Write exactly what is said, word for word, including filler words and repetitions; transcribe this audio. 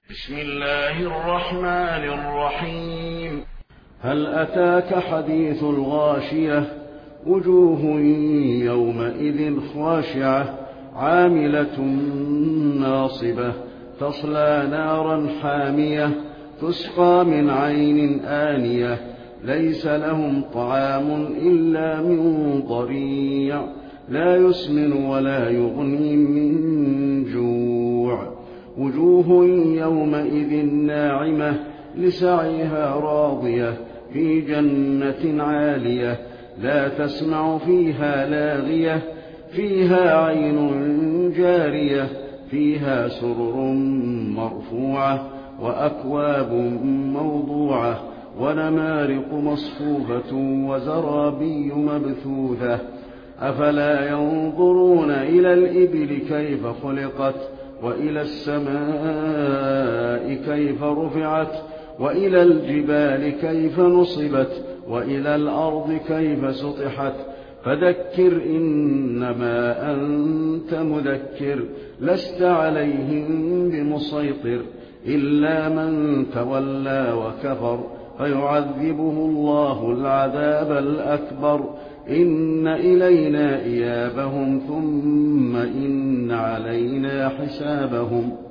بسم الله الرحمن الرحيم. هل أتاك حديث الغاشية؟ وجوه يومئذ خاشعة عاملة ناصبة تصلى نارا حامية تسقى من عين آنية ليس لهم طعام إلا من ضريع لا يسمن ولا يغني من جوع. وجوه يومئذ ناعمة لسعيها راضية في جنة عالية لا تسمع فيها لاغية فيها عين جارية فيها سرر مرفوعة وأكواب موضوعة ونمارق مصفوفة وزرابي مبثوثة. أفلا ينظرون إلى الإبل كيف خلقت وإلى السماء كيف رفعت وإلى الجبال كيف نصبت وإلى الأرض كيف سطحت. فذكر إنما أنت مذكر لست عليهم بمسيطر إلا من تولى وكفر فيعذبه الله العذاب الأكبر. إن إلينا إيابهم ثم إن علينا حسابهم.